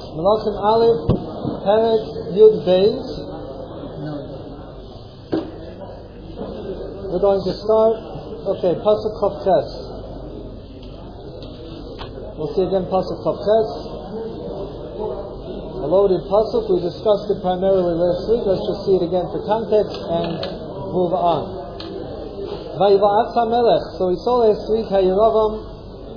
Malachim Aleph, Perek Yud Beis. We're going to start. Okay, Pasuk Chav Tes. We'll see again Pasuk Chav Tes. A loaded Pasuk. We discussed it primarily last week. Let's just see it again for context and move on. Vayiva'atz HaMelech. So we saw last week how Yeravam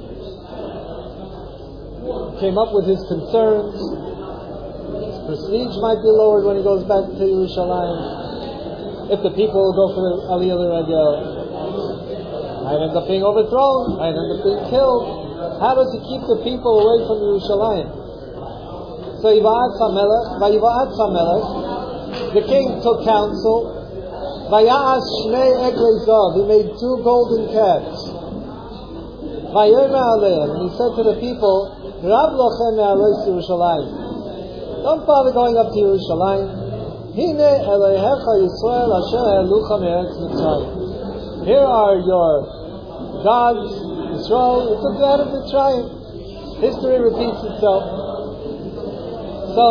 came up with his concerns. His prestige might be lowered when he goes back to Yerushalayim. If the people will go for the Aliyah L'Regel, might end up being overthrown, might end up being killed. How does he keep the people away from Yerushalayim? So Vayiva'atz HaMelech, the king took counsel. Vaya'as Shnei Eglei Zav, he made 2 golden calves. Vayomer Aleim, and he said to the people, Rab lochem me'alos Yerushalayim. Don't bother going up to Yerushalayim. Hine Elohecha Yisrael asher ha'elucha me'eretz Mitzrayim. Here are your gods, Yisrael, who took you out of Mitzrayim. History repeats itself. So,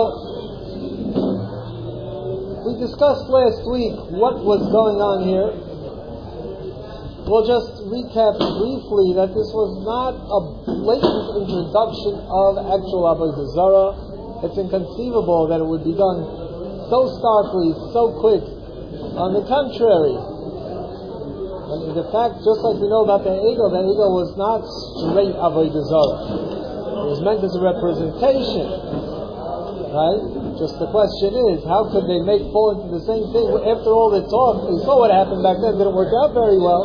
we discussed last week what was going on here. We'll just recap briefly that this was not a blatant introduction of actual Avodah Zarah. It's inconceivable that it would be done so starkly, so quick. On the contrary, and the fact, just like we know about the Egel was not straight Avodah Zarah. It was meant as a representation, right? Just the question is, how could they fall into the same thing? After all the talk, we saw what happened back then. It didn't work out very well.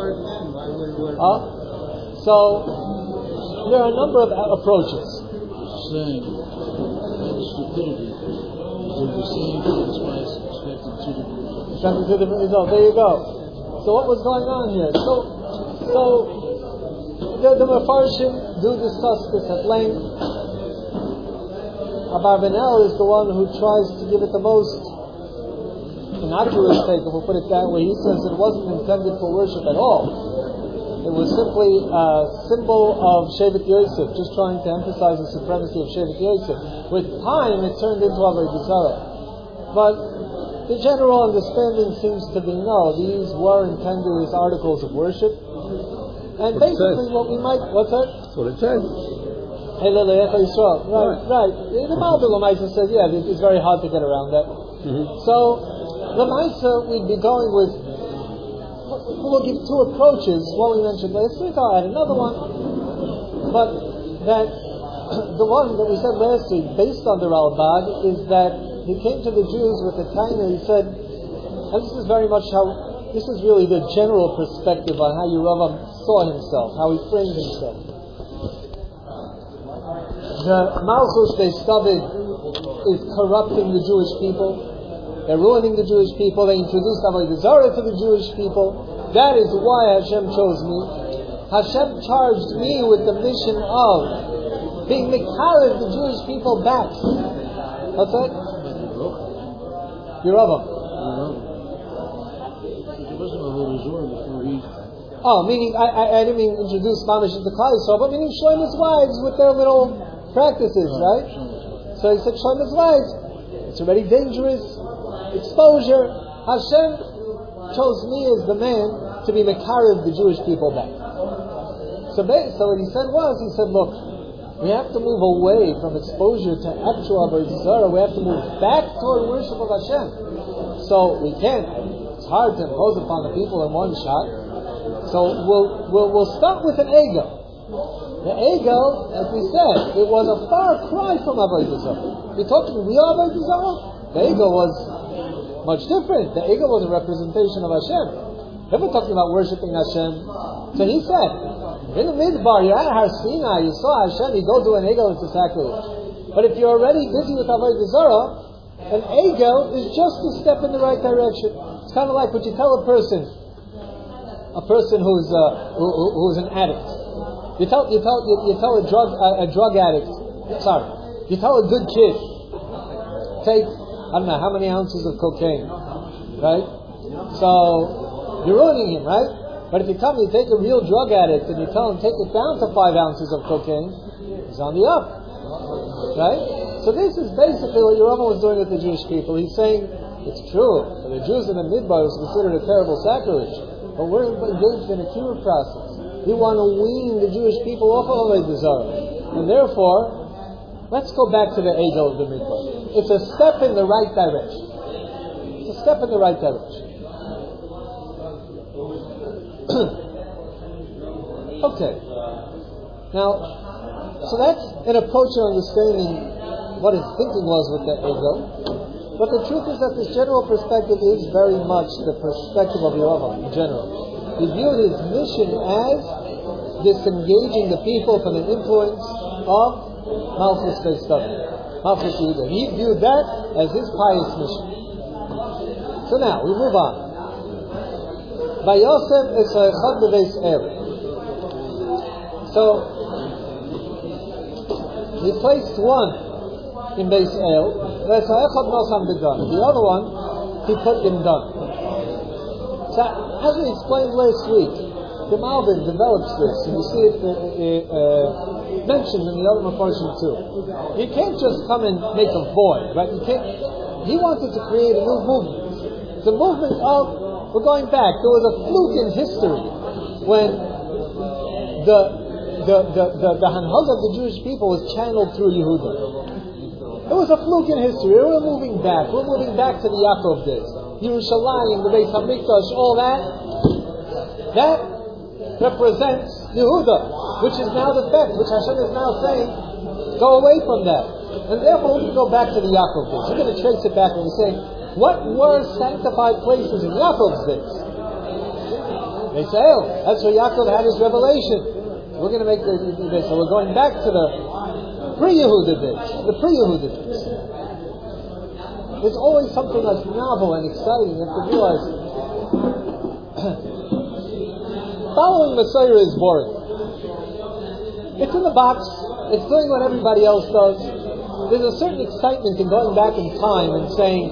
So there are a number of approaches. Saying stupidity. We're saying that's why it's expecting 2 different results. There you go. So what was going on here? So the Mefarshim do discuss this at length. Abarbanel is the one who tries to give it the most innocuous take, if we'll put it that way. He says it wasn't intended for worship at all. It was simply a symbol of Shevet Yosef, just trying to emphasize the supremacy of Shevet Yosef. With time, it turned into Avodah Zarah. But the general understanding seems to be no, these were intended as articles of worship. And basically what we might... What's that? That's what it says. Right. The Malbim Lamaisa says, yeah, it's very hard to get around that. Mm-hmm. So, Lamaisa, we'd be going with, we'll give 2 approaches. One we mentioned last week, I'll add another one. But that, the one that we said last week, based on the Ralbag, is that he came to the Jews with a taina. He said, and this is very much how, this is really the general perspective on how Yeravam saw himself, how he framed himself. The Malchus they studied is corrupting the Jewish people. They're ruining the Jewish people. They introduced Avodah Zarah to the Jewish people. That is why Hashem chose me. Hashem charged me with the mission of being Mekarev the Jewish people back. What's that? Yeravam. Oh, meaning I didn't mean introduce Mamish into Klal Yisrael, but meaning Shlomo's wives with their little practices, right? So he said, Shlomo's wives, it's already dangerous, exposure. Hashem chose me as the man to be Mekarev the Jewish people back. So what he said was, look, we have to move away from exposure to actual Avodah Zarah. We have to move back toward worship of Hashem. So we can't. It's hard to impose upon the people in one shot. So we'll start with an Egel. The Egel, as we said, it was a far cry from Avodah Zarah. You're talking real Avodah Zarah? The Egel was much different. The Egel was a representation of Hashem. If we're talking about worshipping Hashem, so he said, in the Midbar, you're at Har Sinai, you saw Hashem, you go do an Egel, it's a sacrilege. But if you're already busy with Avodah Zarah, an Egel is just a step in the right direction. It's kind of like what you tell a person who's an addict. You tell a drug addict. Sorry, you tell a good kid, take I don't know how many ounces of cocaine, right? So you're ruining him, right? But if you tell me you take a real drug addict and you tell him take it down to 5 ounces of cocaine, he's on the up, right? So So this is basically what Yerushalayim was doing with the Jewish people. He's saying, it's true, for the Jews in the Midbar it was considered a terrible sacrilege, but we're engaged in a cure process. We want to wean the Jewish people off of Avodah Zarah. And therefore, let's go back to the Egel of the Midbar. It's a step in the right direction. It's a step in the right direction. Okay. Now, so that's an approach to understanding what his thinking was with the Egel. But the truth is that this general perspective is very much the perspective of Yerushalayim in general. He viewed his mission as disengaging the people from the influence of Malchus Beis David, Malchus Yehuda. He viewed that as his pious mission. So now, we move on. Vayosem es ha'echad bebeis el. So, he placed one in Beis El, the other one he put in Dun. So, as we explained last week, the Malbim develops this, and you see it mentioned in the other portion too. You can't just come and make a void, right? You can't. He wanted to create a new movement. The movement of, we're going back, there was a fluke in history when the Hanhag of the Jewish people was channeled through Yehuda. It was a fluke in history. We're moving back. We're moving back to the Yaakov days. Yerushalayim, the Beis Hamikdash, all that. That represents Yehuda, which is now the fact, which Hashem is now saying, go away from that. And therefore we can go back to the Yaakov days. We're going to trace it back and we're saying, what were sanctified places in Yaakov's days? Beis El. That's where Yaakov had his revelation. We're going to make this. So we're going back to the pre-Yehuda days. The pre-Yehuda days. There's always something that's novel and exciting. You have to realize following Messiah is boring. It's in the box. It's doing what everybody else does. There's a certain excitement in going back in time and saying,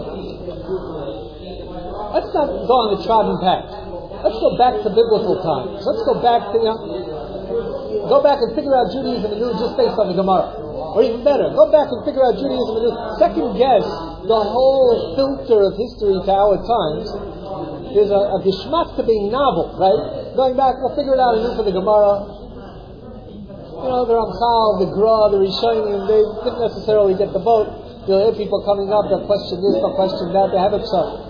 let's not go on the trodden path. Let's go back to biblical times. Let's go back to, go back and figure out Judaism anew just based on the Gemara. Or even better, go back and figure out Judaism anew. Second guess the whole filter of history to our times. There's a gishmak to being novel, right? Going back, we'll figure it out anew for the Gemara. You know, the Ramchal, the Gra, the Rishonim, they didn't necessarily get the vote. You'll hear people coming up, they'll question this, they'll question that. They have a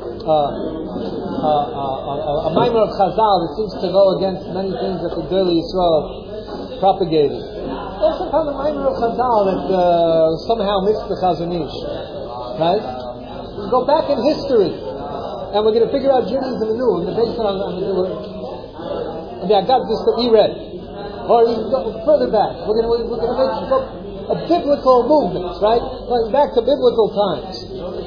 mimer of Chazal that seems to go against many things that the Gedolei Yisrael propagated. Also found a mimer of Chazal that somehow missed the Chazon Ish. Right? We go back in history, and we're going to figure out Judaism anew, and based on the Agadah that we read. Or even go further back. We're going to make a biblical movement, right? Going back to biblical times.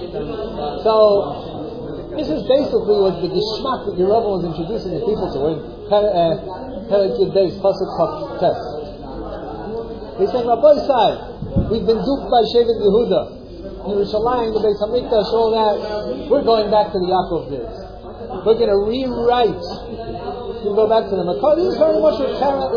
So, this is basically what the gishmak that Yerushalayim was introducing the people to in Perek Yud Beis Pasuk Tes. He's saying, Rabbi Sai, we've been duped by Shevet Yehuda, Yerushalayim, the Beis Hamikdash, all that. We're going back to the Yaakov days. We're going to rewrite. We go back to the Makar. This is very much what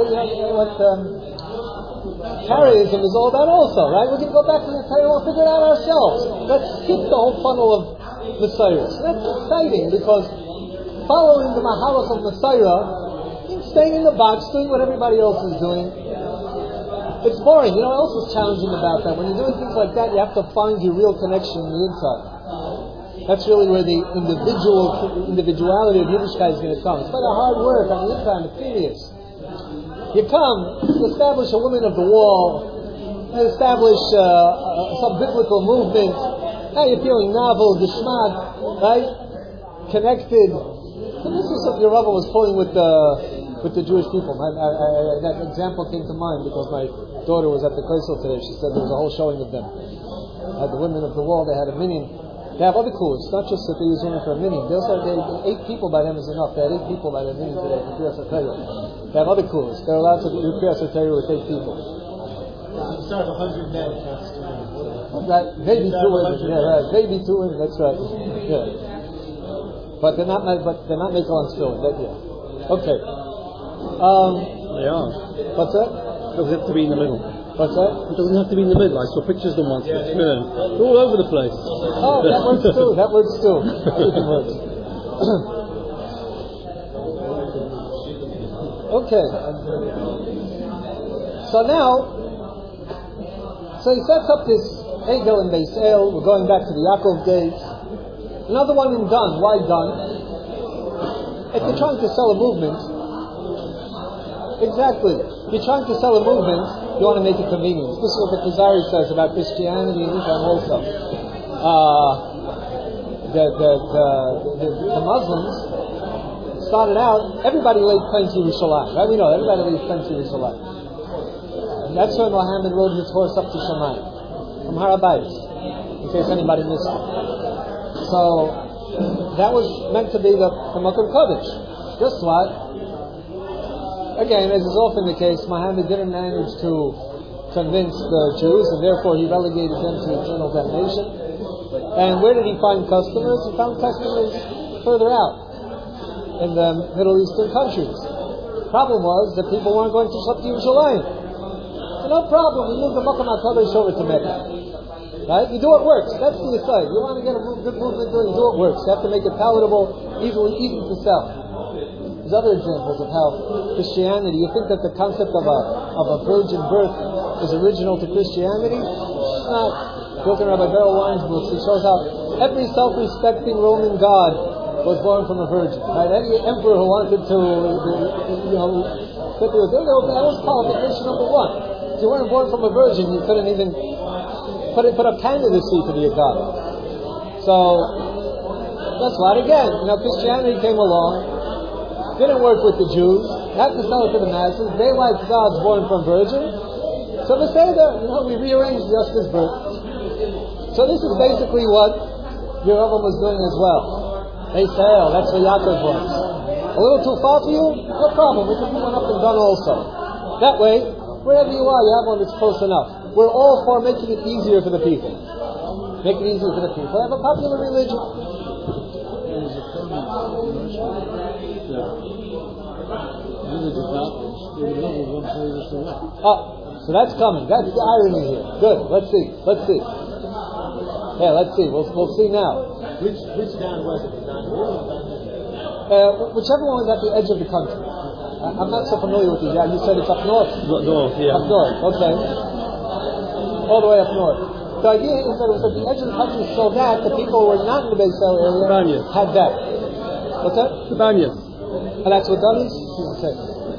Karaism is all about also, right? We're going to go back to the Torah and we'll figure it out ourselves. Let's skip the whole funnel of Messiah. That's exciting because following the Mahalach of Messiah, staying in the box, doing what everybody else is doing, it's boring. You know what else is challenging about that? When you're doing things like that, you have to find your real connection on the inside. That's really where the individuality of Yiddishkeit is going to come. It's by the hard work on the inside, the previous. You come to establish a woman of the wall, to establish some biblical movement. Now you're feeling novel, gishmak, right? Connected. And this is what your Rebbe was pulling with the Jewish people. That example came to mind because my daughter was at the Kreisel today. She said there was a whole showing of them. Had the women of the wall. They had a minyan. They have other coolers. It's not just that they use women for a minyan. They also have 8 people by them is enough. They had 8 people by their minyan today for Kriyas HaTorah. They have other coolers. They're allowed to do Kriyas HaTorah with 8 people. Instead of 100 men, that's 2 women. Maybe 2 women. Yeah, right. Maybe 2 women. That's right. Yeah. But they're not making on still. That yeah. Okay. They are. What's that? Does it have to be in the middle? What's that? It doesn't have to be in the middle. I saw pictures of them once. They're all over the place. Oh, that works too. That works too. Everything works. Okay. So now, he sets up this Egel in Beis El. We're going back to the Yaakov days. Another one in Dun. Why Dun? If you're trying to sell a movement, exactly. If you're trying to sell a movement, you want to make it convenient. This is what the Kuzari says about Christianity and Islam also. The Muslims started out, everybody laid claim to Yerushalayim, right? We know everybody laid claim to Yerushalayim. And that's when Muhammad rode his horse up to Shamayim from Har HaBayis, in case anybody missed it. So that was meant to be the Makom Kodesh. Guess what? Again, as is often the case, Muhammad didn't manage to convince the Jews, and therefore he relegated them to eternal damnation. And where did he find customers? He found customers further out, in the Middle Eastern countries. Problem was that people weren't going to Shabbat Yerushalayim. So no problem, we moved the Makom HaKadosh over to Mecca. Right? You do what works. That's the aside. You want to get a good movement going, you do what works. You have to make it palatable, easy to sell. There's other examples of how Christianity, you think that the concept of a virgin birth is original to Christianity? It's not. Look at Rabbi Beryl Wine's books. He shows how every self-respecting Roman god was born from a virgin. Right? Any emperor who wanted to, that was qualification number one. If you weren't born from a virgin, you couldn't even put a pen in the sea to be a god. So that's what. Again, Christianity came along, didn't work with the Jews, had to sell it to the masses. They liked gods born from virgins. So they say that we rearranged just his birth. So this is basically what Yerovam was doing as well. They say, that's where Yaakov was. A little too far for you? No problem. We can put one up and done also. That way, wherever you are, you have one that's close enough. We're all for making it easier for the people. Make it easier for the people. Have a popular religion. So that's coming. That's the irony here. Good. Let's see. Yeah, let's see. We'll see now. Which down was it? Whichever one was at the edge of the country. I'm not so familiar with these. You said it's up north. North, yeah. Up north. Okay. All the way up north. The idea is that it was at the edge of the country so that the people who were not in the Beis El area had that. What's that? The Banyas. And that's what that is? Okay.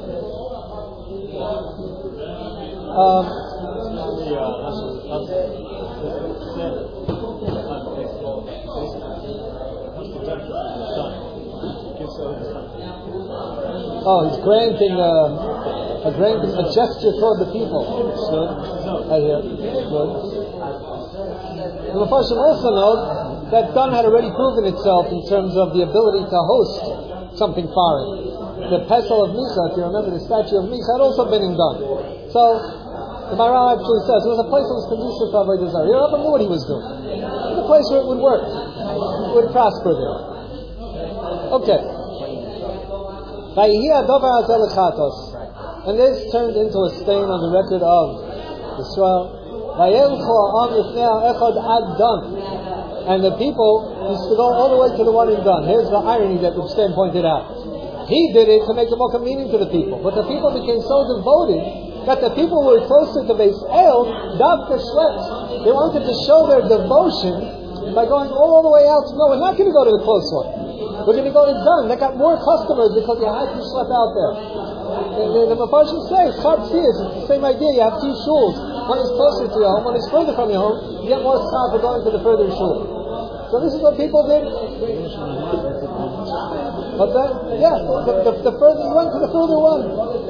He's granting a gesture toward the people. Good. I hear. Good. The Mepharshim also know that Dun had already proven itself in terms of the ability to host something foreign. The Pesel of Misa, if you remember the statue of Misa, had also been in Dun. So the Maharal actually says it was a place that was conducive for Avodah Zarah. Yerovam knew what he was doing. It was a place where it would work. It would prosper there. Okay. And this turned into a stain on the record of Israel. And the people used to go all the way to the one in Dun. Here's the irony that the Stain pointed out. He did it to make the more convenient to the people. But the people became so devoted that the people who were closer to Beis El, Davka Shleps, they wanted to show their devotion by going all the way out. No, we're not going to go to the close one. We're going to go to Dun. They got more customers because you had to schlep out there. The Mepharshim say, it's the same idea. You have two shuls. One is closer to your home, one is further from your home. You get more time for going to the further shul. So this is what people did. What's that? Yeah, the further you went to the further one.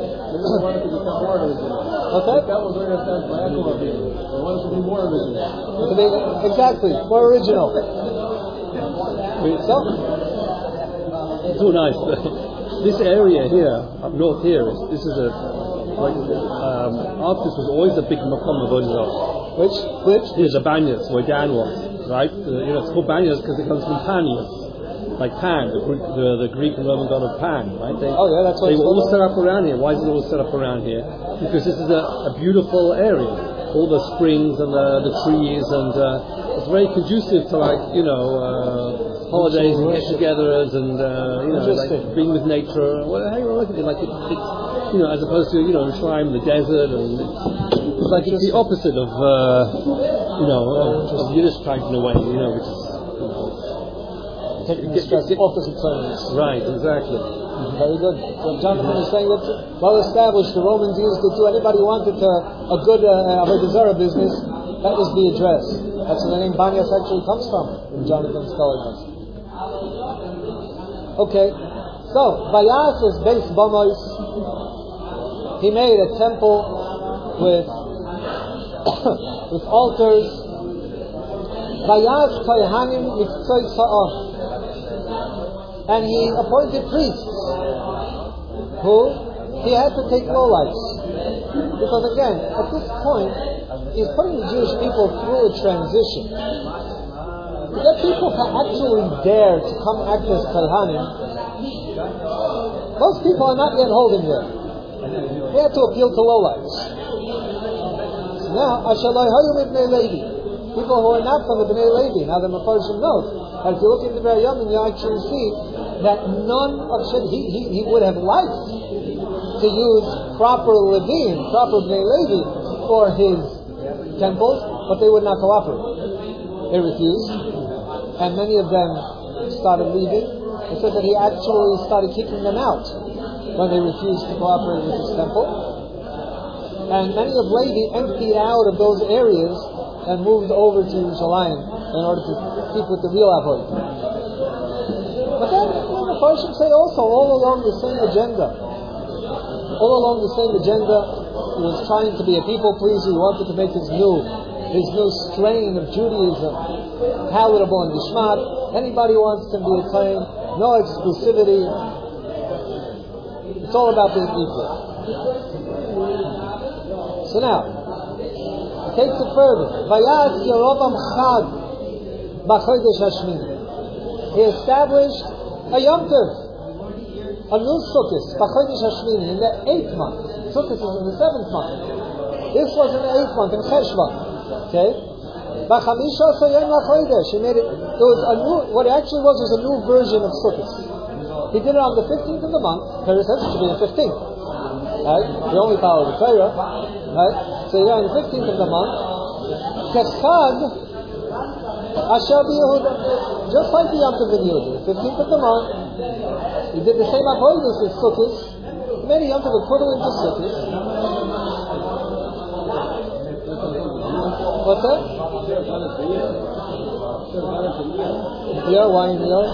What's that? That was very offensive by Yaakov. They wanted to be more original. Exactly, more original. So? So nice. This area here, up north here, this is Arctis was always a big makom of Avodah Zarah. Which? Here's the Banyas, where Dan was, right? It's called Banyas because it comes from Tanyas. like Pan, the Greek and Roman god of Pan, right? That's what they were all set up around here. Why is it all set up around here? Because this is a beautiful area. All the springs and the trees, and it's very conducive to holidays and get-togethers and like being with nature. Well, how you look at it, like it's as opposed to Yerushalayim, the desert, and it's the opposite of of Yiddishkeit in a way, which is taking the stress opposite sides. Right, exactly. Very good. So Jonathan is saying that well established, the Romans used it too. Anybody wanted a good Avodah Zarah business, that was the address. That's where the name Banyas actually comes from, in Jonathan's telling us. Okay, so Vayas was based Bamos. He made a temple with with altars. Vayas Kohanim Miktzoi Sa'ah. And he appointed priests who he had to take lowlights. Because again, at this point, he's putting the Jewish people through a transition. To get people to actually dare to come act as Kohanim, most people are not yet holding there. They had to appeal to lowlights. So now, Ashalai Hayum Ibnei Levi, people who are not from the Bnei Levi. Now the Mefarshim note, as you look into the Yom, you actually see that none of he would have liked to use proper Levim, proper Bnei Levi for his temples, but they would not cooperate. They refused, and many of them started leaving. It says that he actually started kicking them out when they refused to cooperate with his temple. And many of Levi emptied out of those areas and moved over to Yerushalayim in order to keep with the real Avodah. But then the Farshim say also all along the same agenda. All along the same agenda, he was trying to be a people pleaser. He wanted to make his new strain of Judaism palatable and gishmat. Anybody wants to be a claim, no exclusivity. It's all about being equal. So now, it takes it further. Vayas Yerovam Chag B'Chodesh Hashmini. He established a Yom Tov, a new Sukkot, B'Chodesh Hashmini, in the 8th month. Sukkot is in the 7th month. This was in the 8th month, in Cheshvan. Okay? B'Chamisha Soyem LaChodesh. He made it. It was a new. What it actually was a new version of Sukkot. He did it on the 15th of the month. Torah says it should be the 15th. Right? We only follow the Torah. Right? So you're on the 15th of the month. Kechad Asher B'Yehuda. Just like the Yom Tov in Yehuda. The 15th of the month. He did the same avodas as Sukkot. He made a Yom Tov equivalent to Sukkot. What's that? Yeah, why in here?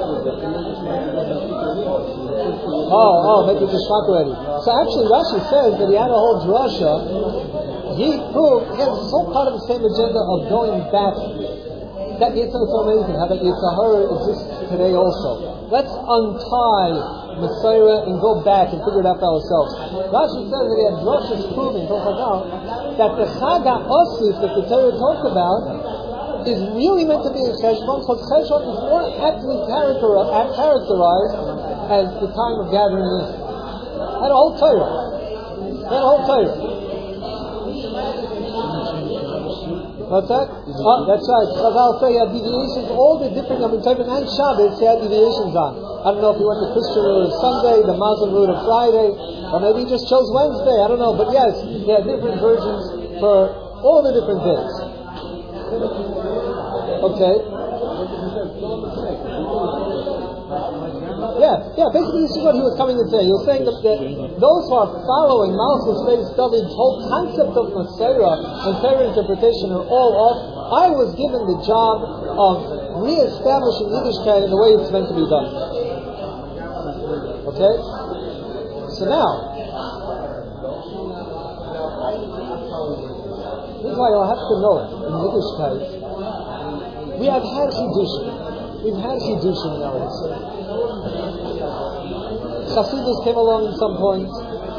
Make it Gishmak already. So actually Rashi says that he had a whole drasha. He proved, again, this is all part of the same agenda of going back. That Yitzhak is so amazing, how that Yitzhahara exists today also. Let's untie Messiah and go back and figure it out for ourselves. Rashi says that he had drashas proving, that the Chag HaOsif that the Torah talks about is really meant to be in Cheshvan, because Cheshvan is more aptly characterized as the time of gathering in. That whole Torah. What's that? That's right. Chazal say he had deviations, all the different Yom Tovim and Shabbos he had deviations on. I don't know if he went to Christian route of Sunday, the Muslim route of Friday, or maybe he just chose Wednesday, I don't know. But yes, he had different versions for all the different days. Okay. Yeah, basically this is what he was coming to say. He was saying that those who are following Malchus Beis David's whole concept of Masera and Torah interpretation are all off. I was given the job of re-establishing Yiddishkeit in the way it's meant to be done. Okay? So now, this is why you'll have to know in Yiddishkeit, we have had Chidushim. We've had Chidushim in our history. Chassidus came along at some point.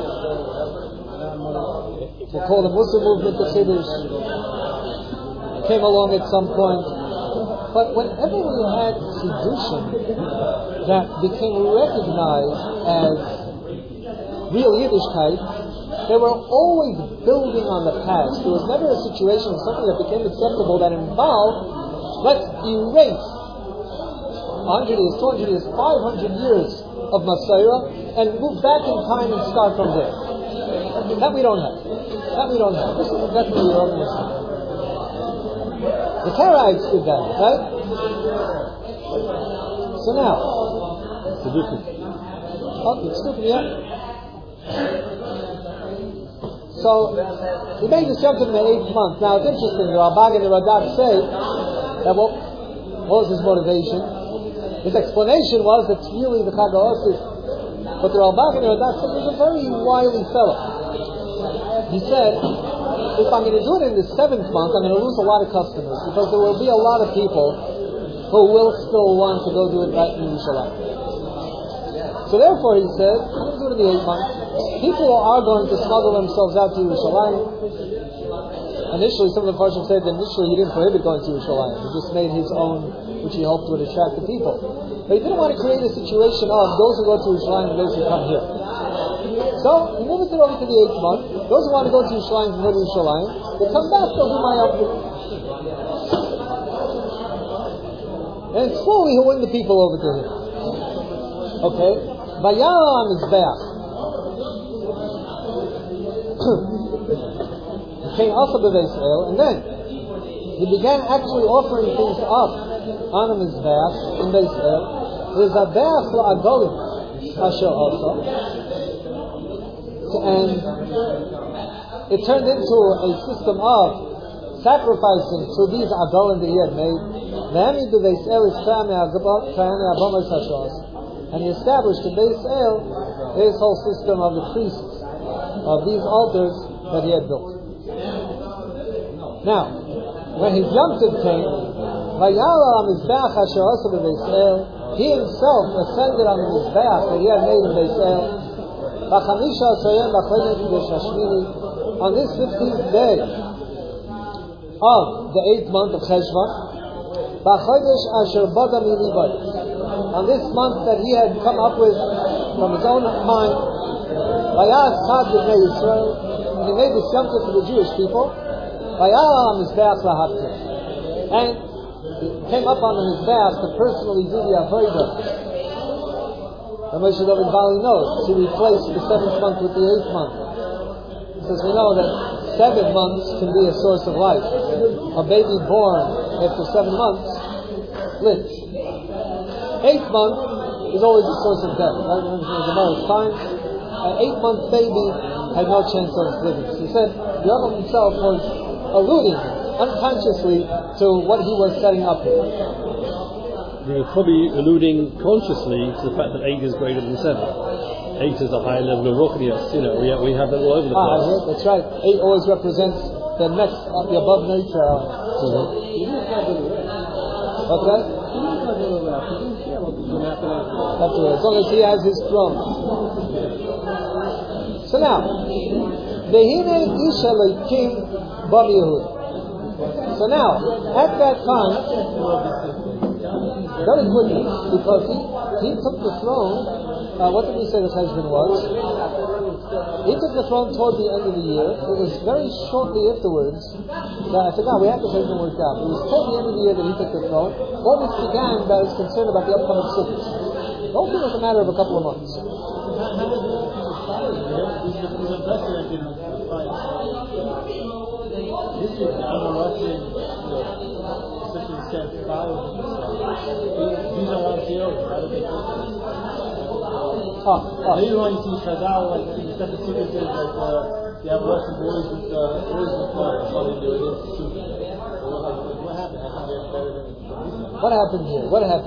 We'll call the Muslim movement the Chiddush. Came along at some point. But whenever we had Chidushim that became recognized as real Yiddishkeit, they were always building on the past. There was never a situation of something that became acceptable that involved, let's erase 100 years, 200 years, 500 years of Masorah and move back in time and start from there. That we don't have. This is definitely your own mission. The Karaites did that, right? So now, it's stupid, yeah. So he made this jump in the 8th month. Now it's interesting. The Rambam and the Radak say that what was his motivation? His explanation was it's really the Chag HaOsis. But the Rambam and the Radak said he was a very wily fellow. He said, if I'm going to do it in the 7th month, I'm going to lose a lot of customers because there will be a lot of people who will still want to go do it right in Yerushalayim. So therefore, he said, I'm going to do it in the 8th month. People are going to smuggle themselves out to Yerushalayim. Initially, some of the Farshim said that initially he didn't prohibit going to Yerushalayim. He just made his own, which he hoped would attract the people. But he didn't want to create a situation of those who go to Yerushalayim and those who come here. So he moved it over to the 8th month. Those who want to go to Yerushalayim can go to Yerushalayim. They come back, they'll do my outfit. And slowly he'll win the people over to him. Okay? Vayam is Be'ach. He came also to Israel, and then he began actually offering things up on the Mizbeach in Israel. There's a Be'ach la'agolim asher also. And it turned into a system of sacrificing to these agolim that he had made. And he established in Beis El his whole system of the priests of these altars that he had built. Now, when his Yom Tov came, he himself ascended on the Mizbeach that he had made in Beis El. On this 15th day of the 8th month of Cheshvan, on this month that he had come up with from his own mind, and he made this Yom Tov to the Jewish people, and he came up on the Mizbeach to personally do the Avodah. And Moshe David Bali knows to replace the 7th month with the 8th month. Since we know that 7 months can be a source of life. A baby born after 7 months lives. 8th month is always a source of death. Right? In the Gemara's time, an 8-month baby had no chance of living. So he said the Rambam himself was alluding unconsciously to what he was setting up with. He was probably alluding consciously to the fact that 8 is greater than 7. 8 is a higher level of ruchnius. You know, we have that all over the place. That's right. 8 always represents the next, the above nature. What's that? That's right. As long as he has his throne. So now, Vehine Isha Leikim Bam Yehud. So now, at that time, very quickly, because he took the throne. What did we say the Cheshvan was? He took the throne toward the end of the year. It was very shortly afterwards that I forgot, we had the Cheshvan worked out. It was toward the end of the year that he took the throne. All this began that was concerned about the upcoming Sukkot. The whole thing was a matter of a couple of months. This is Russian. These are on theory. How do they do this? Later on, you see Chazal, like the second secret is like you have Russian boys with something they were instituting. What happened? I think they're better than What happened here?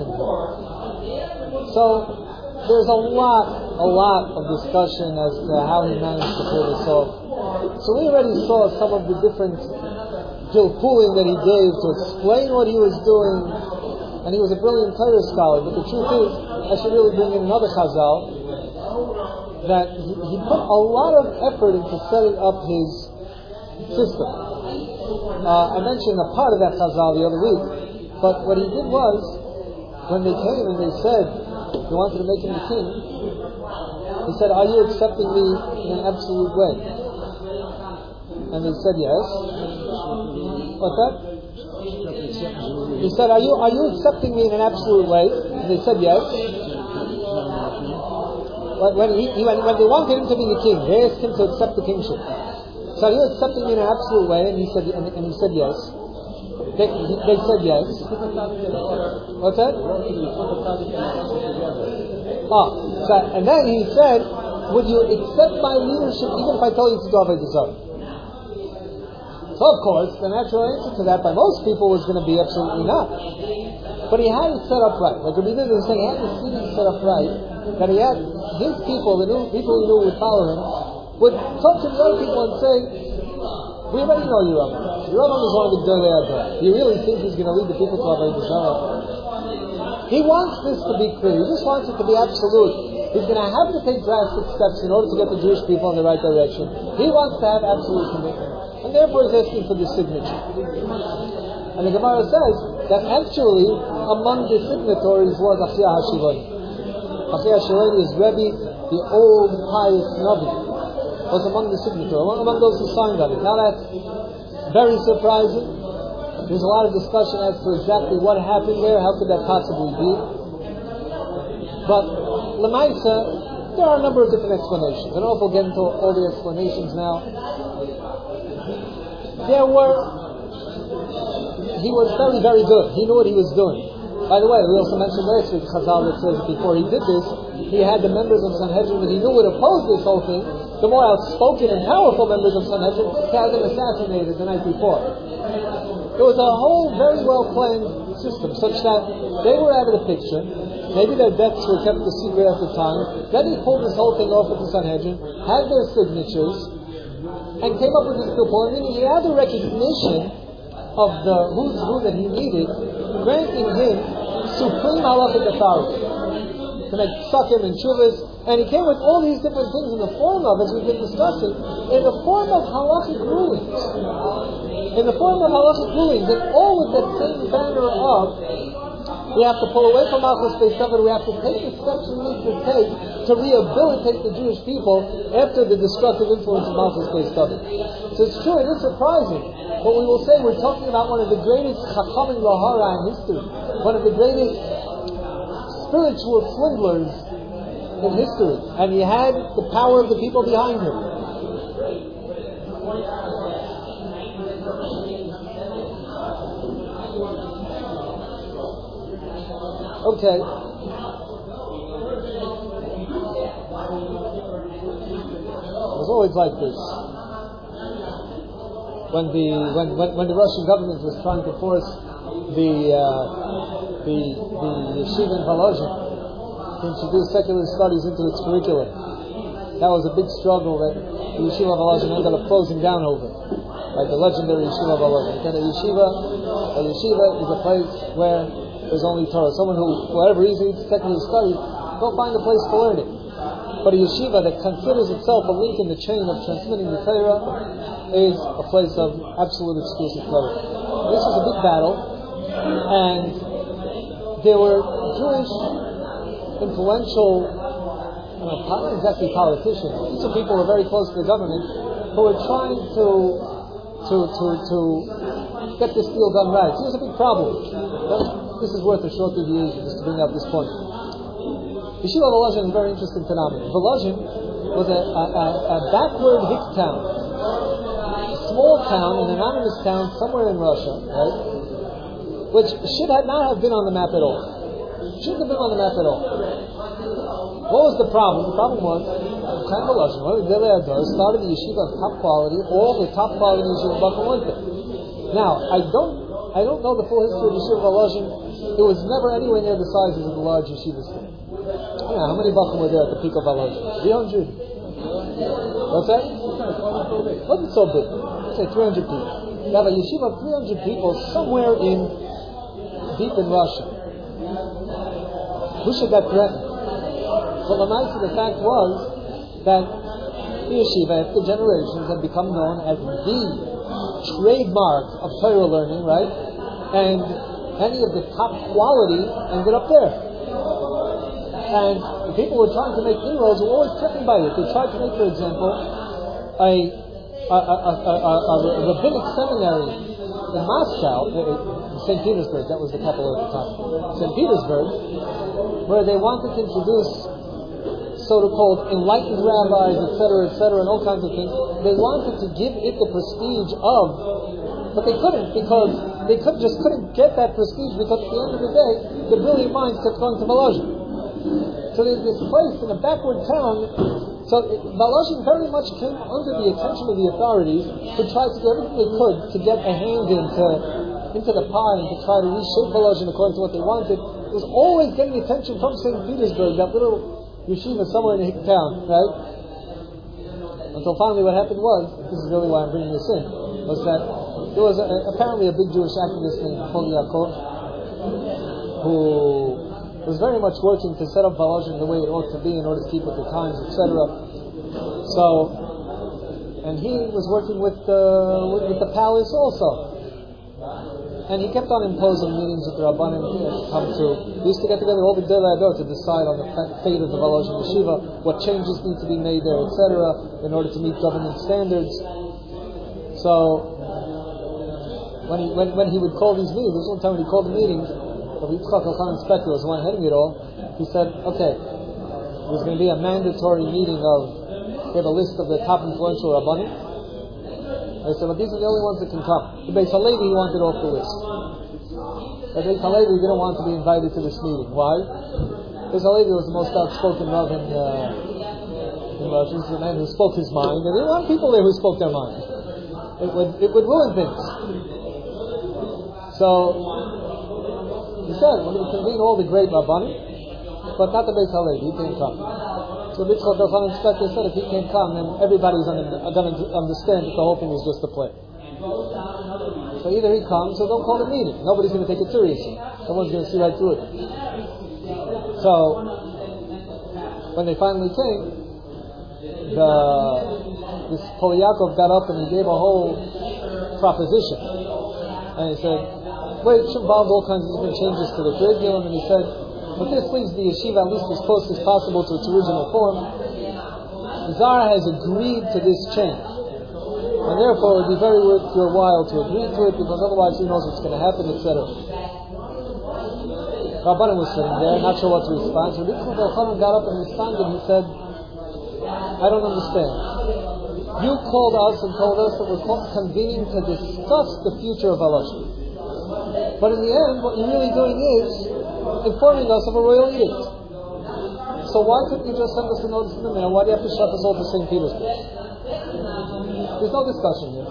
So there's a lot of discussion as to how he managed to pull this off. So we already saw some of the different Gilpulim that he gave to explain what he was doing, and he was a brilliant Torah scholar. But the truth is, I should really bring in another Chazal, that he put a lot of effort into setting up his system. I mentioned a part of that Chazal the other week, But what he did was, when they came and they said they wanted to make him the king, he said, "Are you accepting me in an absolute way?" And they said, "Yes." What's that? He said, "Are you accepting me in an absolute way?" And they said, "Yes." When they wanted him to be the king, they asked him to accept the kingship. So, "Are you accepting me in an absolute way?" And he said, "Yes." They said yes. What's that? And then he said, "Would you accept my leadership even if I tell you to do Avodah Zarah?" So of course, the natural answer to that by most people was going to be absolutely not. But he had it set up right. Like Rabbi Yehuda was saying, he had the seating set up right, that he had his people, people he knew would follow him, would talk to the other people and say, "We already know your Rambam. Your Rambam is one of the Gdolei Ador. Do you really think he's going to lead the people to Avodah Zarah?" He wants this to be clear. He just wants it to be absolute. He's going to have to take drastic steps in order to get the Jewish people in the right direction. He wants to have absolute commitment. And therefore he's asking for the signature. And the Gemara says that actually among the signatories was Achia HaShiloni. Achia HaShiloni is Rebbe, the old pious Navi, was among the signatories, among those who signed on it. Now that's very surprising. There's a lot of discussion as to exactly what happened there. How could that possibly be? But Lamaisa, there are a number of different explanations. I don't know if we'll get into all the explanations now. He was very, very good. He knew what he was doing. By the way, we also mentioned last week, Chazal, that says before he did this, he had the members of Sanhedrin that he knew would oppose this whole thing, the more outspoken and powerful members of Sanhedrin, he had them assassinated the night before. It was a whole very well planned system, such that they were out of the picture. Maybe their deaths were kept a secret at the time. Then he pulled this whole thing off with the Sanhedrin, had their signatures, and came up with this people. I mean, he had the recognition of the who's who that he needed, granting him supreme halachic authority to make psakim and chuvas. And he came with all these different things in the form of, as we've been discussing, in the form of halachic rulings. In the form of halachic rulings, and all with that same banner of, we have to pull away from Malchus Beis David, we have to take the steps we need to take to rehabilitate the Jewish people after the destructive influence of Malchus Beis David. So it's true, it is surprising, but we will say we're talking about one of the greatest Chachamim Lahara in history, one of the greatest spiritual swindlers in history, and he had the power of the people behind him. Okay. It was always like this. When the Russian government was trying to force the yeshiva in Volozhin to introduce secular studies into its curriculum, that was a big struggle that the yeshiva of Volozhin ended up closing down over. Like the legendary yeshiva of Volozhin. And a yeshiva is a place where there's only Torah. Someone who, for whatever reason, needs secular studies, go find a place to learn it. But a yeshiva that considers itself a link in the chain of transmitting the Torah is a place of absolute exclusive Torah. This was a big battle, and there were Jewish influential, not exactly politicians, some people who were very close to the government, who were trying to get this deal done right. So there's a big problem. This is worth a short deviation just to bring up this point. Yeshiva of Volozhin is a very interesting phenomenon. Volozhin was a backward hick town, a small town, an anonymous town somewhere in Russia, right? Which should not have been on the map at all. Shouldn't have been on the map at all. What was the problem? The problem was Chaim Volozhin, one of the Gdolei Ador, started the yeshiva of top quality. All the top quality yeshiva Bacham went there. Now, I don't know the full history of Yeshiva Volozhin. It was never anywhere near the sizes of the large yeshivas there. How many Bacham were there at the peak of Volozhin? 300. What's that? Wasn't so big. Let's say 300 people. You have a yeshiva of 300 people somewhere deep in Russia. Who should that threaten? Well, the fact was that the yeshiva, after generations, had become known as the trademark of Torah learning, right? And any of the top quality ended up there. And the people who were trying to make inroads were always threatened by it. They tried to make, for example, a rabbinic seminary in Moscow, St. Petersburg, that was the capital at the time, St. Petersburg, where they wanted to introduce so-called enlightened rabbis, etc., and all kinds of things. They wanted to give it the prestige of, but they couldn't, because they couldn't get that prestige, because at the end of the day, the brilliant minds kept going to Volozhin. So there's this place in a backward town. So Volozhin very much came under the attention of the authorities, who tried to do everything they could to get a hand into the pie and to try to reshape Volozhin according to what they wanted. It was always getting attention from St. Petersburg, that little yeshiva somewhere in the town, right? Until finally what happened was, this is really why I'm bringing this in, was that there was apparently a big Jewish activist named Polyakov, who was very much working to set up Volozhin the way it ought to be in order to keep with the times, etc. So, and he was working with the palace also. And he kept on imposing meetings with the Rabbanim They used to get together all the Gedolei Hador to decide on the fate of the Volozhin Yeshiva, what changes need to be made there, etc., in order to meet government standards. So, when he would call these meetings, this one time when he called the meetings, Yitzchak Elchanan Spektor was the one heading it all. He said, okay, there's going to be a mandatory meeting we have a list of the top influential Rabbanim. I said, but these are the only ones that can come. The Beis Halevi he wanted off the list. The Beis Halevi didn't want to be invited to this meeting. Why? Beis Halevi was the most outspoken Rav in Russia. This is a man who spoke his mind. And there weren't people there who spoke their mind. It would ruin things. So he said, we're going to convene all the great Rabbanim, but not the Beis Halevi. He can't come. So Yitzchak Elchanan Spektor said, if he can't come, then everybody's going to understand that the whole thing is just a play. So either he comes, or don't call the meeting. Nobody's going to take it seriously. Someone's going to see right through it. So when they finally came, this Polyakov got up and he gave a whole proposition. And he said, well, it involved all kinds of different changes to the curriculum, and he said, but this leaves the yeshiva at least as close as possible to its original form. The Zara has agreed to this change, and therefore it would be very worth your while to agree to it, because otherwise who knows what's going to happen, etc. Rabbanim was sitting there, not sure what to respond. So Yitzchak Elchanan got up and responded. He said, I don't understand. You called us and told us that we're convening to discuss the future of Volozhin. But in the end, what you're really doing is informing us of a royal edict. So why couldn't you just send us a notice in the mail? Why do you have to shut us all to St. Petersburg? There's no discussion here.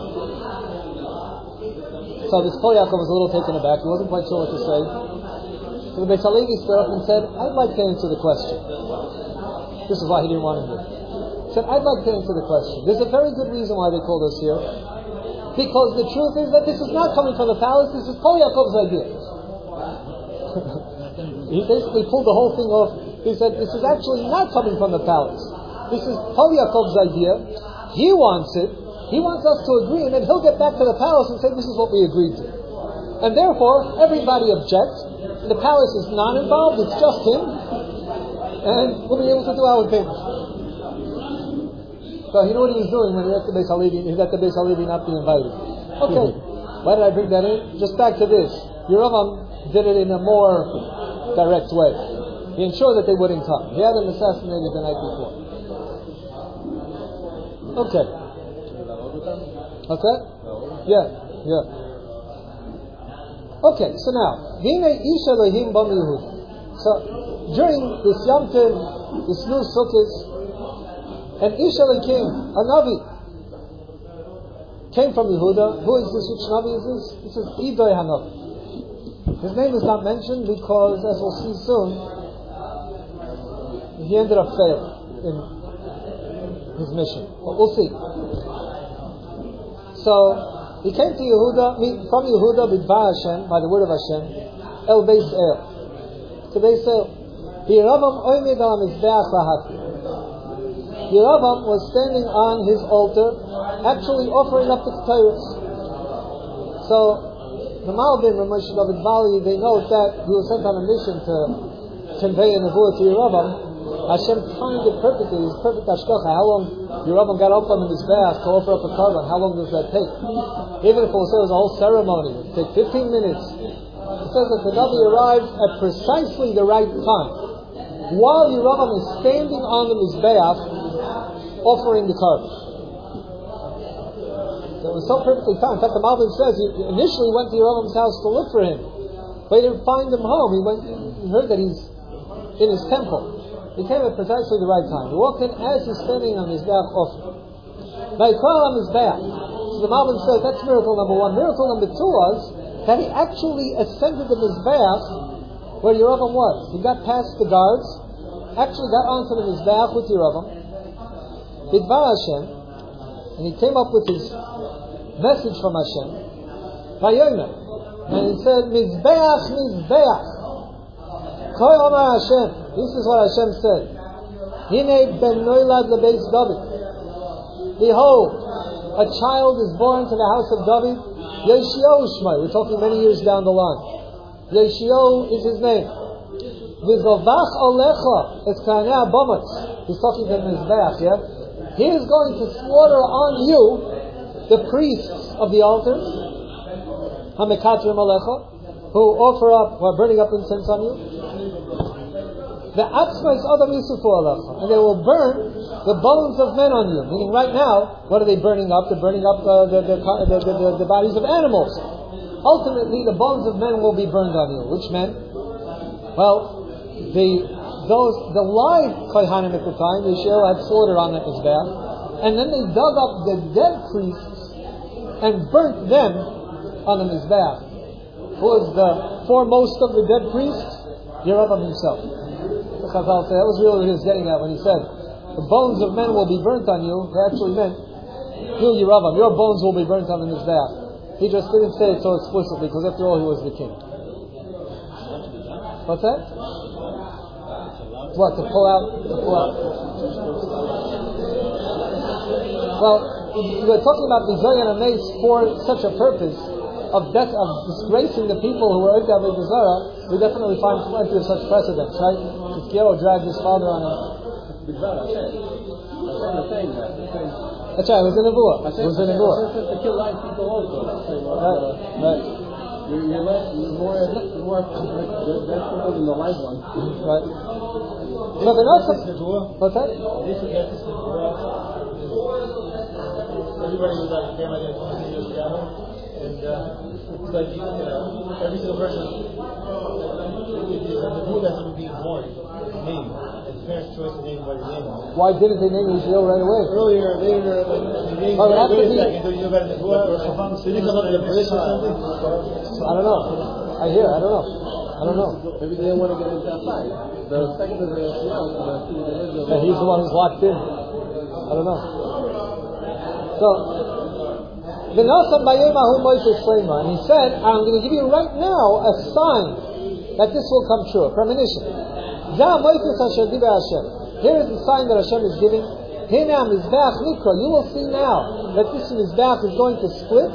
So this Polyakov was a little taken aback. He wasn't quite sure what to say. So the Beis Halevi stood up and said, I'd like to answer the question. This is why he didn't want to do it. He said, I'd like to answer the question. There's a very good reason why they called us here. Because the truth is that this is not coming from the palace, this is Polyakov's idea. He basically pulled the whole thing off. He said, this is actually not coming from the palace. This is Polyakov's idea. He wants it. He wants us to agree, and then he'll get back to the palace and say, this is what we agreed to. And therefore, everybody objects. The palace is not involved, it's just him. And we'll be able to do our thing. So you know what he was doing when he left the Beis Halevi? He let the Beis Halevi not be invited. Okay, why did I bring that in? Just back to this. Yeravam did it in a more direct way. He ensured that they wouldn't come. He had them assassinated the night before. Okay. Okay? Yeah. Okay, so now, Hine Ish Elohim Bam Yehud. So during this Yom Tov, this new Sukkot, and Ish Elohim, a Navi, came from Yehuda. Who is this? Which Navi is this? This is Idoi Hanavi. His name is not mentioned because, as we'll see soon, he ended up failing in his mission. But we'll see. So he came to Yehuda, from Yehuda b'dvar Hashem, by the word of Hashem, El Beis El. To Beis El. Yeravam oimed al mizbeach lahati. Yeravam was standing on his altar, actually offering up the ketores. So the Malbim and Moshe David Vali, they note that he was sent on a mission to convey a nevuah to Yerovam. Hashem timed it perfectly. It was perfect hashgacha. How long Yerovam got up on the mizbeach to offer up a carbon? How long does that take? Even if it was a whole ceremony, it would take 15 minutes. It says that the Navi arrived at precisely the right time, while Yerovam is standing on the mizbeach offering the carbon. So it was so perfectly timed. In fact, the Malbim says he initially went to Yerovam's house to look for him, but he didn't find him home. He heard that he's in his temple. He came at precisely the right time. He walked in as he's standing on his mizbeach offering. Vayikol on mizbeach. So the Malbim says that's miracle number one. Miracle number two was that he actually ascended the mizbeach where Yerovam was. He got past the guards, actually got onto the mizbeach with Yerovam, bidvar Hashem, and he came up with his message from Hashem. Vayomer, and he said, Mizbeach, Mizbeach. Kol Omar Hashem. This is what Hashem said. Hine ben noilad lebeis David. Behold, a child is born to the house of David. Yeshio Shmai. We're talking many years down the line. Yeshio is his name. V'zovach olecha es kanei abomos. He's talking to Mizbeach, yeah? He is going to slaughter on you the priests of the altars, Hamekatrim Alecha, who offer up, who are burning up incense on you. The Atzmas Adam Yusufu Alecha, and they will burn the bones of men on you. Meaning, right now, what are they burning up? They're burning up the bodies of animals. Ultimately, the bones of men will be burned on you. Which men? Well, the live Kohanim at the time, Yeshua had slaughtered on that Mizbeach, and then they dug up the dead priests and burnt them on the Mizbeach. Who was the foremost of the dead priests? Yerovam himself. The Chazal said that was really what he was getting at when he said, the bones of men will be burnt on you. They actually meant, you Yerovam, your bones will be burnt on the Mizbeach. He just didn't say it so explicitly because after all he was the king. What's that? What, to pull out? Well, we're talking about the Zoyan and Mace for such a purpose of disgracing the people who were Oivdei Avodah Zarah. We definitely find plenty of such precedents, right? Hiskiyahu dragged his father on him. That's right, it was in Nevuah. It was in Nevuah. To kill live people also. Right. You're more than the live one. Right. So the notes what's that? Everybody was like, came out there 20 years ago, and it's like, every single person, the rule that someone being born, name, it's parents' choice to name anybody's name. Why didn't they name Yisrael right away? Earlier, they were named, wait a second, until you know about the Nevuah, or did it come up in a position or something? I don't know. I don't know. Maybe they didn't want to get into that fight. The second of the he's the one who's locked in. I don't know. So, V'nosam b'yemahu Moshe Shleima, and he said, I'm going to give you right now a sign that this will come true, a premonition. Here is the sign that Hashem is giving. You will see now that this Mizbeach is going to split.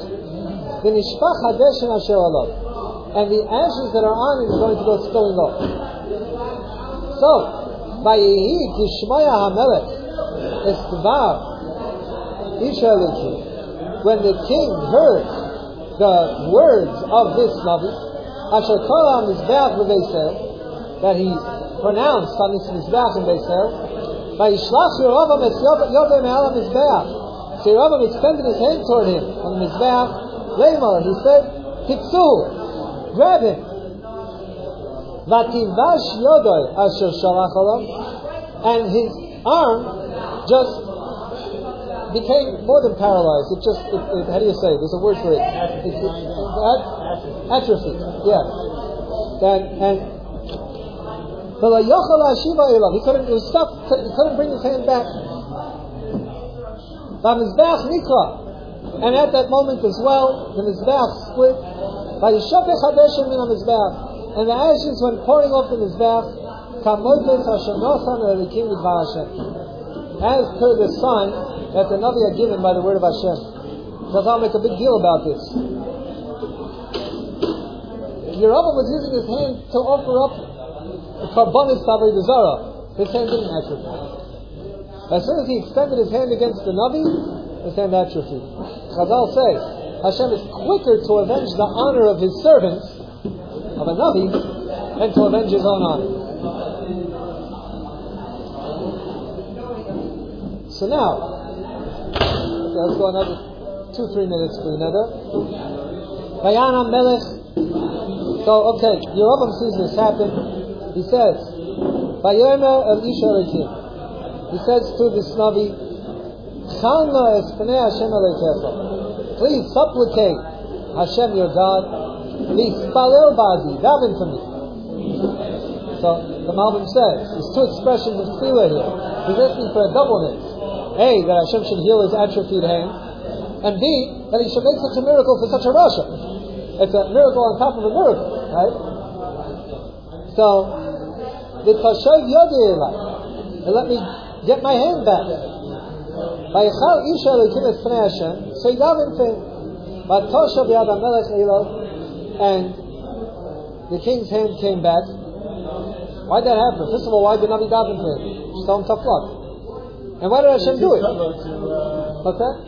And the ashes that are on it are going to go spilling off. So, Vayehi Tishmaya HaMelech Estvar Ishaliki. When the king heard the words of this Navi, Asher Kol HaMizbeach B'Beisel, that he pronounced on this Mizbeach in Beisel, Vayishlach Yerovam Es Yodeh Me'al HaMizbeach. So Yerovam extended his hand toward him on the Mizbeach. Leimar, he said, Kitzu, grab him. Vativash Yodoi Asher Shalach Olam, and his arm just became more than paralyzed. It how do you say? There's a word for it. Atrophy. Yeah. And he couldn't bring his hand back. And at that moment as well, the Mizbeach split. And the ashes went pouring off the Mizbeach. As per the sign that the Navi had given by the word of Hashem. Chazal make a big deal about this. Yerovam was using his hand to offer up the karbonis avodah zarah. His hand didn't atrophy. As soon as he extended his hand against the Navi, his hand atrophied. Chazal say, Hashem is quicker to avenge the honor of his servants, of a Navi, than to avenge his own honor. So now, okay, let's go another 2-3 minutes for another. Vayana Melech. So, okay, Yerovam sees this happen. He says, Vayerna el Isha Elokim. He says to this Navi, Chalna es Pnei Hashem Elokecha. Please supplicate Hashem your God. V'yispalel ba'adi. Daven for me. So the Malbim says, there's two expressions of tefillah here. He's asking for a doubleness. A, that Hashem should heal his atrophied hand. And B, that he should make such a miracle for such a Rasha. It's a miracle on top of a miracle, right? So, v'tashav yodei elai. And let me get my hand back. Vayichal isha elokim es pnei Hashem. So he davened for him. V'toshav yad hamelech elo. And the king's hand came back. Why did that happen? First of all, why did Navi daven for him? Just tell him tough luck. And why did Hashem do it? What's that?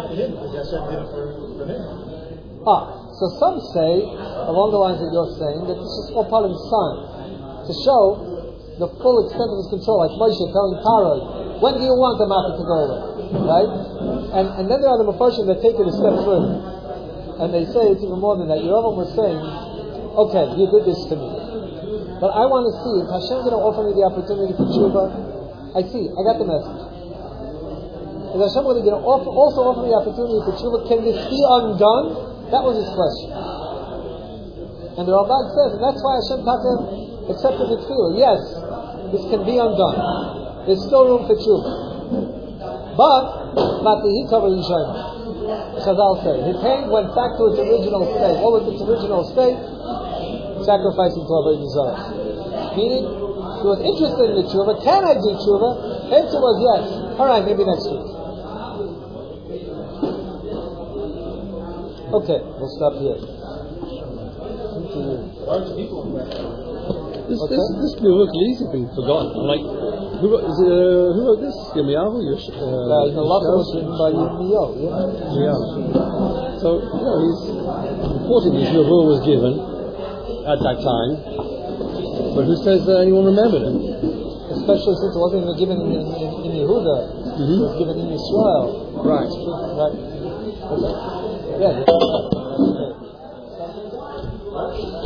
So some say, along the lines that you're saying, that this is all part of the sign to show the full extent of his control, like Moshe telling Paro, when do you want the Makkah to go away? Right? And then there are the Mepharshim that take it a step further. And they say it's even more than that. Yerovam was saying, okay, you did this to me, but I want to see, is Hashem going to offer me the opportunity for tshuva? I see, I got the message. Is Hashem going to also offer me the opportunity for tshuva? Can this be undone? That was his question. And the Rambam says, and that's why Hashem Taka accepted the tefillah. Yes, this can be undone. There's still room for tshuva. But, Matihi covered Yishayim. Chazal say, his hand went back to its original state. What was its original state? Sacrificing to Avodah Zarah. Meaning, he was interested in the tshuva. Can I do tshuva? Answer was yes. Alright, maybe next week. Okay, we'll stop here. This book has been forgotten. Like, who wrote this? Yirmiyahu? The Lachar was written by Yirmiyahu. Yeah. So, he's reporting this Nevuah was given at that time, but who says that anyone remembered it? Especially since it wasn't even given in Yehuda, it was given in Israel. Right. Okay. Yeah.